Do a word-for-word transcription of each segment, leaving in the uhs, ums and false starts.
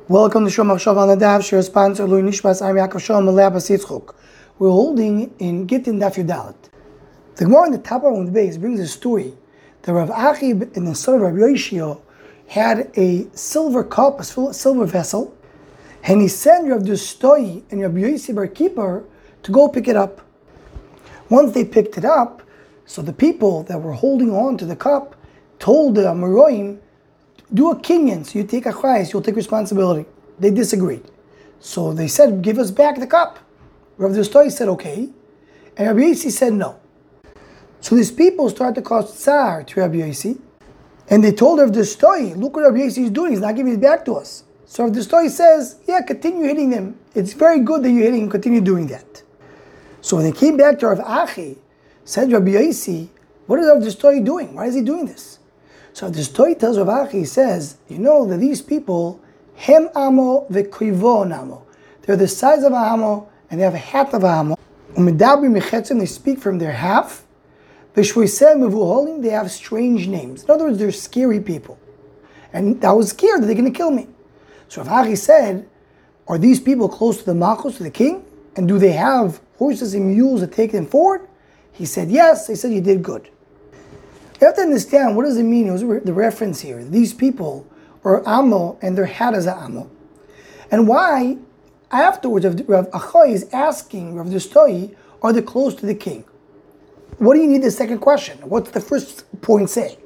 Welcome to Shom Achshav on the Daf. Shir sponsor Lui Nishmas. I'm Yaakov Shalom Malei Abbas Yitzchok. We're holding in Gittin Daf Yudalet. The Gemara in the top of the base brings a story that Rav Achi and the son of Rabbi Yoshio had a silver cup, a silver vessel, and he sent Rav Dustoi and Rabbi Yossi Bar Kippur to go pick it up. Once they picked it up, so the people that were holding on to the cup told the Amoraim, do a kinyan, so you take a chayes, you'll take responsibility. They disagreed. So they said, give us back the cup. Rav Dustoi said, okay. And Rabbi Yossi said, no. So these people started to cause tsar to Rabbi Yossi. And they told Rav Dustoi, look what Rabbi Yossi is doing, he's not giving it back to us. So Rav Dustoi says, yeah, continue hitting them. It's very good that you're hitting him, continue doing that. So when they came back to Rav Achi, said Rabbi Yossi, what is Rav Dustoi doing? Why is he doing this? So the story tells Rav Achi, he says, you know that these people, hem amo v'koivo namo. They're the size of a amo, and they have a half of a amo. Umedabri mechetzim, they speak from their half. V'shvoiseh mevuholim, they have strange names. In other words, they're scary people. And I was scared that they're going to kill me. So Rav Achi said, are these people close to the malchus, to the king? And do they have horses and mules that take them forward? He said, yes. He said, you did good. You have to understand, what does it mean? It was the reference here. These people are Amo and their hat is Amo. And why, afterwards, Rav Achi is asking Rav Dustoi, are they close to the king? What do you need the second question? What's the first point saying?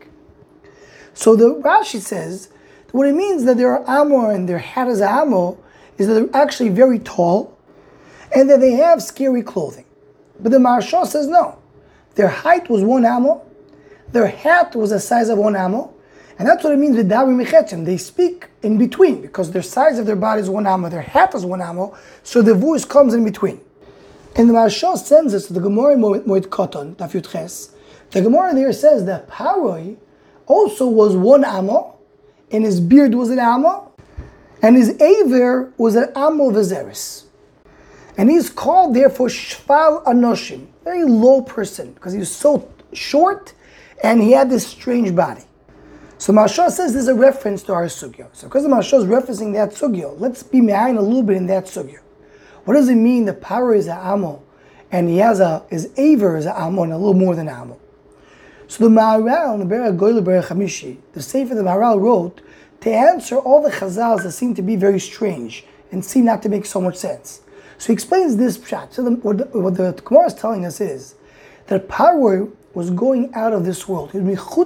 So the Rashi says, what it means that they're Amo and their hat is Amo is that they're actually very tall and that they have scary clothing. But the Maharsha says no. Their height was one Amo. Their hat was the size of one amo, and that's what it means with Davi Mechetzim. They speak in between because their size of their body is one amo, their hat is one amo, so the voice comes in between. And the Maharsha sends us to the Gemara Moed Koton, Daf Yud Ches. The Gemara there says that Paroi also was one amo, and his beard was an amo, and his aver was an amo v'zeres. And he's called therefore Shval Anoshim, very low person, because he was so short, and he had this strange body. So Maharsha says there's a reference to our sugya. So because the Maharsha is referencing that sugya, let's be behind a little bit in that sugya. What does it mean the power is a amo, and he has a, his aver is a amo, and a little more than amo? So the Maharal, the Berach Goyle Berach Hamishi, the Sefer the Maharal wrote to answer all the chazals that seem to be very strange and seem not to make so much sense. So he explains this pshat. So the, what, the, what the Gemara is telling us is that power was going out of this world.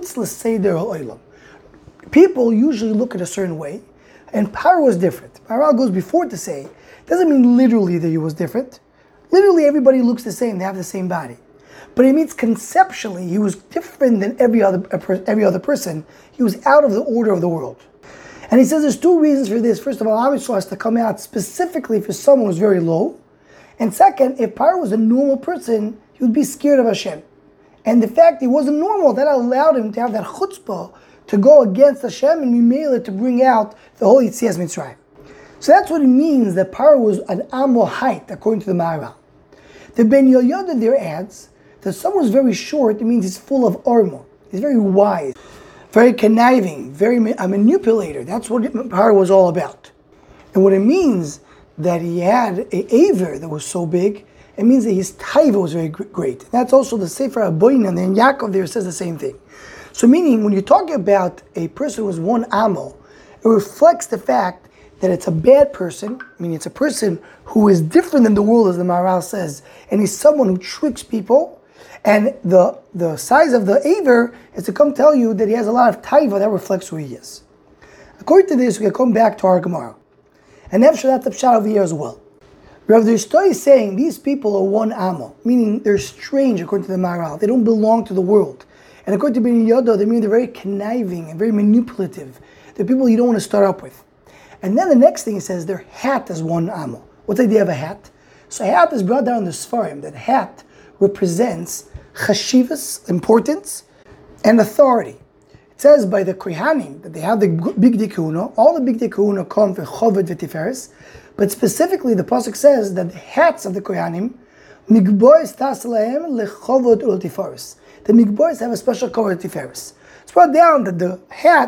People usually look at a certain way, and Paro was different. Maharal goes before to say, it doesn't mean literally that he was different. Literally everybody looks the same, they have the same body. But it means conceptually he was different than every other every other person. He was out of the order of the world. And he says there's two reasons for this. First of all, Am Yisrael has to come out specifically for someone who's very low. And second, if Paro was a normal person, he would be scared of Hashem. And the fact he wasn't normal, that allowed him to have that chutzpah to go against Hashem and Mimela to bring out the whole Yitzias Mitzrayim. So that's what it means that Paro was an amo height, according to the Maharal. The Ben Yoyada there adds that someone who's very short, it means he's full of armor. He's very wise, very conniving, very a manipulator. That's what Paro was all about. And what it means that he had an aver that was so big, it means that his taiva was very great. That's also the Sefer Aboina, and then Yaakov there says the same thing. So meaning, when you're talking about a person who is one amo, it reflects the fact that it's a bad person, meaning it's a person who is different than the world, as the Maharal says, and he's someone who tricks people, and the, the size of the aver is to come tell you that he has a lot of taiva that reflects who he is. According to this, we can come back to our Gemara. And after that's the pshat over here as well. Rav Dustoi is saying these people are one amo, meaning they're strange according to the Maharal. They don't belong to the world. And according to Ben Yodo, they mean they're very conniving and very manipulative. They're people you don't want to start up with. And then the next thing he says, their hat is one amo. What's the idea of a hat? So a hat is brought down in the Sfarim, that hat represents chashivas, importance, and authority. It says by the Kohanim that they have the big dikuna. All the big dikuna come for choved v'tiferes. But specifically, the pasuk says that the hats of the Kohanim, migbois tas lahem lechovot ultifaris. The migbois have a special cover tiferes. It's brought down that the hat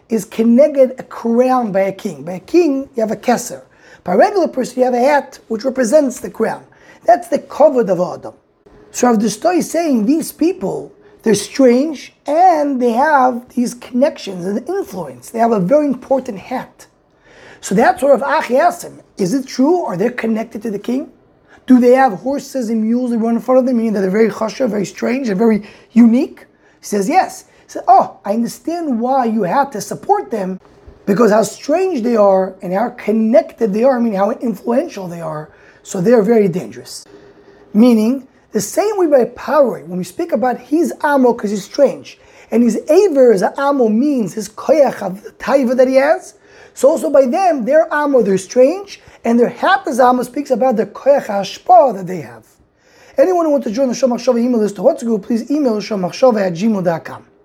is connected a crown by a king. By a king, you have a keser. By a regular person, you have a hat, which represents the crown. That's the kavod of Adam. So Rav Dustoi is saying these people, they're strange, and they have these connections and influence. They have a very important hat. So that's what Rav Achi asked him. Is it true? Are they connected to the king? Do they have horses and mules that run in front of them, meaning that they're very chashuv, very strange, and very unique? He says, yes. He said, oh, I understand why you have to support them, because how strange they are and how connected they are, meaning how influential they are, so they're very dangerous. Meaning, the same way by Paroi, when we speak about his amo because he's strange, and his aver as amo means his koyach of the taiva that he has, so also by them, their amo, they're strange, and their hap as amo speaks about the koyach hashpah that they have. Anyone who wants to join the Shom Machshava email list to what's good, please email shom machshava at gmail dot com.